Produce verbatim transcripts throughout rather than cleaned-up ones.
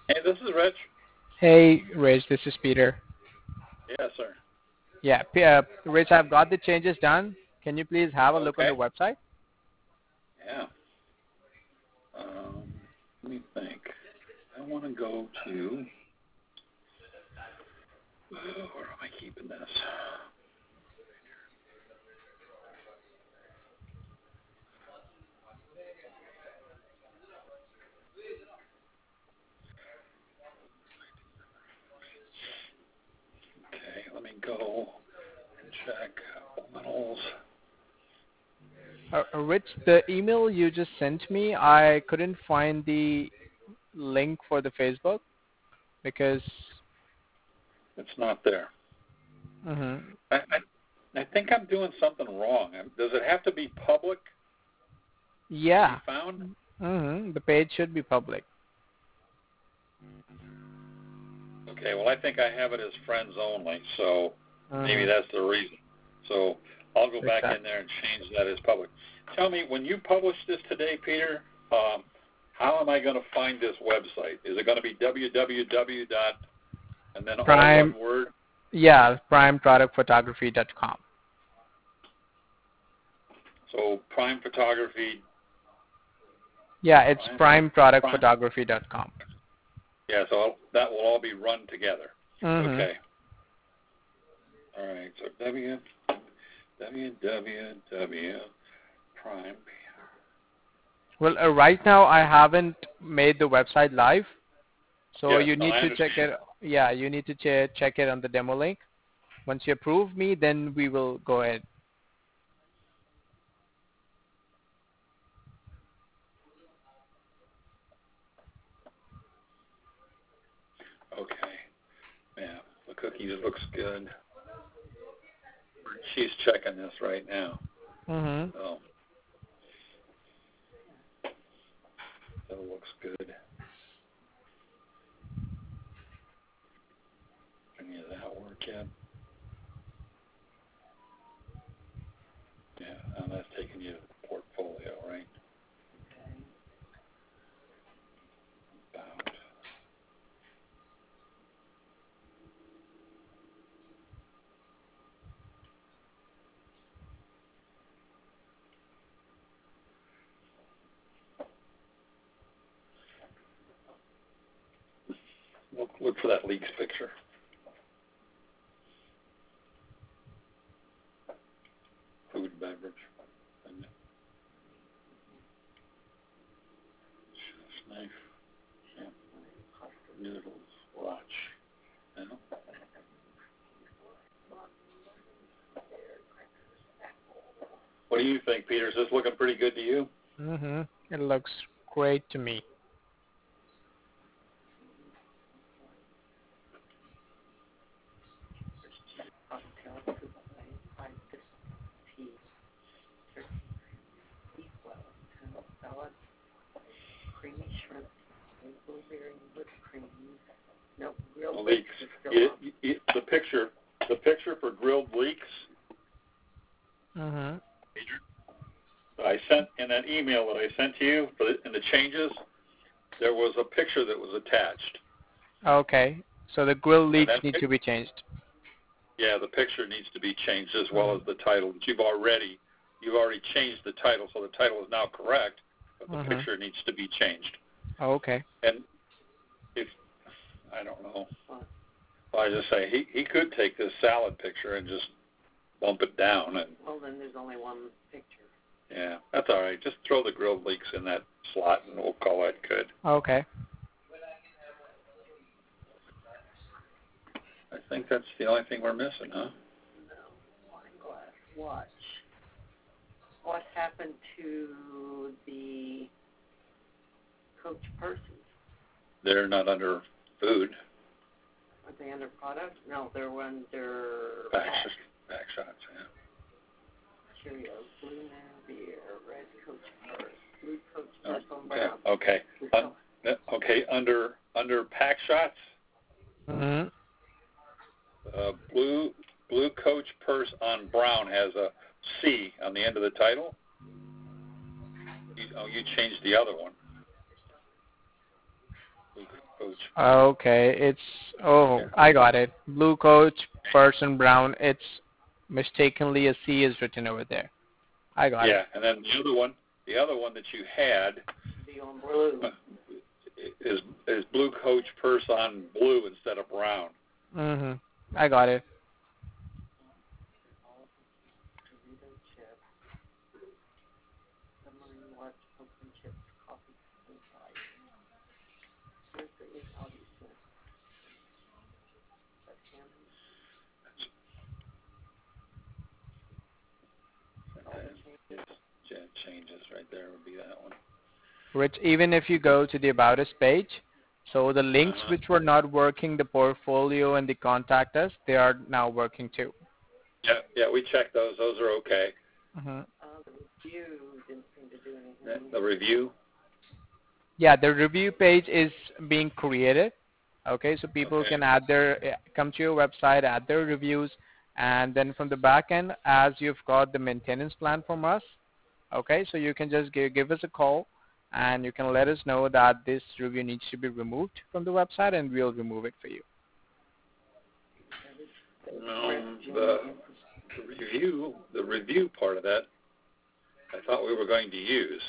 Hey, this is Rich. Hey, Rich, this is Peter. Yes, sir. Yeah, P- uh, Rich, I've got the changes done. Can you please have a look on Okay. the website? Yeah. Um, let me think. I want to go to. Oh, where am I keeping this? Okay, let me go and check Littles. Uh, uh, Rich, the email you just sent me, I couldn't find the link for the Facebook because. It's not there. Mm-hmm. I, I I think I'm doing something wrong. Does it have to be public to be Yeah. found? Mm-hmm. The page should be public. Okay, well, I think I have it as friends only, so maybe Mm-hmm. that's the reason. So I'll go back in Exactly. there and change that as public. Tell me, when you publish this today, Peter, um, how am I going to find this website? Is it going to be www dot and then all Prime. one word? Yeah, prime product photography dot com. So Prime Photography, Yeah, it's Prime, prime product Prime. photography dot com. Yeah, so I'll, that will all be run together. Mm-hmm. Okay. All right. So w www Prime. Well, uh, right now I haven't made the website live, so Yes, you no, need I to check understand it. that. Yeah, you need to ch- check it on the demo link. Once you approve me, then we will go ahead. Okay. Yeah, the cookies looks good. She's checking this right now. Mhm. So that looks good. Any of that work yet? Yeah, and that's taking you to the portfolio, right? About. Look, look for that leaks picture. Food and beverage. And chef's knife. Yeah. Noodles. Watch. You know? What do you think, Peter? Is this looking pretty good to you? Mhm. It looks great to me. Leeks. You, you, the picture, the picture for grilled leeks. Mhm. I sent in that email that I sent to you for the, in the changes. There was a picture that was attached, Okay. So the grill and leaks that need pic- to be changed. yeah, the picture needs to be changed as well as Mhm. the title. But you've already you've already changed the title, so the title is now correct, but the Mhm. picture needs to be changed. Okay. And if I don't know, well, I just say he he could take this salad picture and just bump it down, and Well, then there's only one picture. yeah, that's all right. Just throw the grilled leeks in that slot, and we'll call that good. Okay. I think that's the only thing we're missing, huh? Wine glass watch. What happened to the Coach purses? They're not under food. Are they under product? No, they're under Back, pack. back shots, yeah. Cheerios, Blue Beer, Red Coach purse, Blue Coach Oh, purse on okay, brown. okay. Un, okay, under under pack shots, Mhm. uh, blue blue Coach purse on brown has a C on the end of the title. You, oh, you changed the other one. Blue, Coach. Okay, it's, oh, Yeah. I got it. Blue coach, person brown. It's mistakenly a C is written over there. I got Yeah, it. and then the other one, the other one that you had Be on blue. is is blue coach purse on blue instead of brown. Mhm. I got it. Dorito chips. Submarine watch, pumpkin chips, coffee, and ice. Santa is Audi Smith. That's him. All the changes. Yeah, changes right there would be that one. Which even if you go to the About Us page, so the links Uh-huh. which were not working, the portfolio and the contact us, they are now working too. Yeah, yeah, we checked those. Those are okay. Mhm. Uh, the review didn't seem to do The, anything. the review. Yeah, the review page is being created. Okay, so people Okay. can add their, eh, come to your website, add their reviews, and then from the back end, as you've got the maintenance plan from us, okay, so you can just give, give us a call, and you can let us know that this review needs to be removed from the website, and we'll remove it for you. Um, the, the review, the review part of that, I thought we were going to use.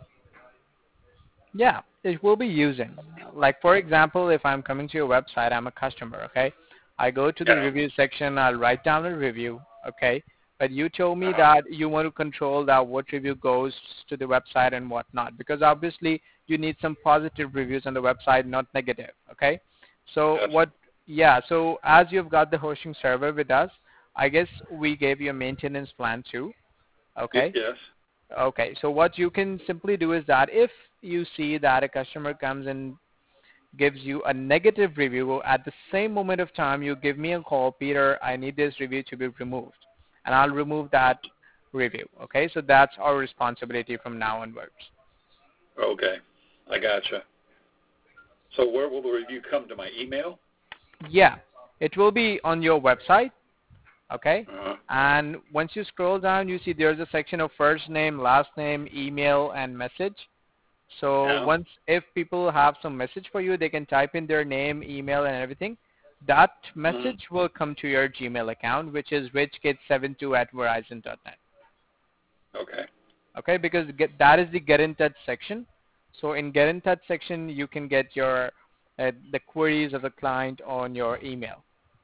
Yeah, it will be using. Like for example, if I'm coming to your website, I'm a customer, okay? I go to the Yeah. review section, I'll write down a review, okay? But you told me Uh-huh. that you want to control that what review goes to the website and what not, because obviously you need some positive reviews on the website, not negative, okay? So Yes. what, yeah, so as you've got the hosting server with us, I guess we gave you a maintenance plan too, okay? Yes. Okay, so what you can simply do is that if you see that a customer comes and gives you a negative review, at the same moment of time you give me a call, Peter, I need this review to be removed, and I'll remove that review. Okay, so that's our responsibility from now onwards. Okay. I gotcha. So where will the review come to? My email? Yeah, it will be on your website. Okay, Uh-huh. and once you scroll down, you see there's a section of first name, last name, email, and message. So Yeah. once, if people have some message for you, they can type in their name, email, and everything. That message Mm-hmm. will come to your Gmail account, which is richkid seventy-two at verizon dot net. Okay. Okay, because get, that is the get in touch section. So in get in touch section, you can get your uh, the queries of the client on your email.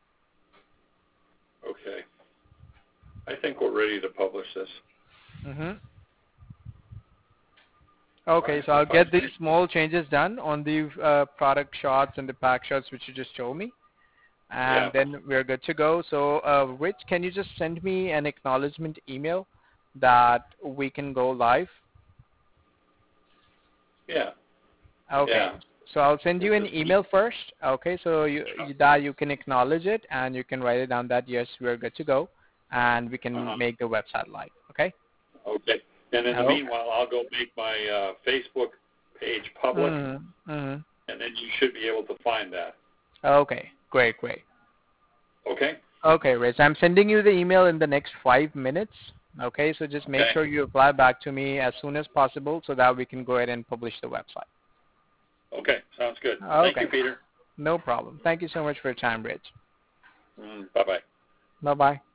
Okay. I think we're ready to publish this. Mm-hmm. Okay, Fine. so I'll Fine. get these small changes done on the uh, product shots and the pack shots which you just told me, and Yeah. then we're good to go. So, uh, Rich, can you just send me an acknowledgement email that we can go live? Yeah. Okay, Yeah. so I'll send you an Just- email first. Okay, so you, you that you can acknowledge it and you can write it down that yes, we're good to go, and we can Uh-huh. make the website live. Okay. Okay. And in the Okay. meanwhile, I'll go make my uh, Facebook page public, Mm-hmm. Mm-hmm. and then you should be able to find that. Okay. Great. Great. Okay? Okay, Rich. I'm sending you the email in the next five minutes. Okay, so just make Okay. sure you reply back to me as soon as possible so that we can go ahead and publish the website. Okay. Sounds good. Okay. Thank you, Peter. No problem. Thank you so much for your time, Rich. Mm, bye-bye. Bye-bye.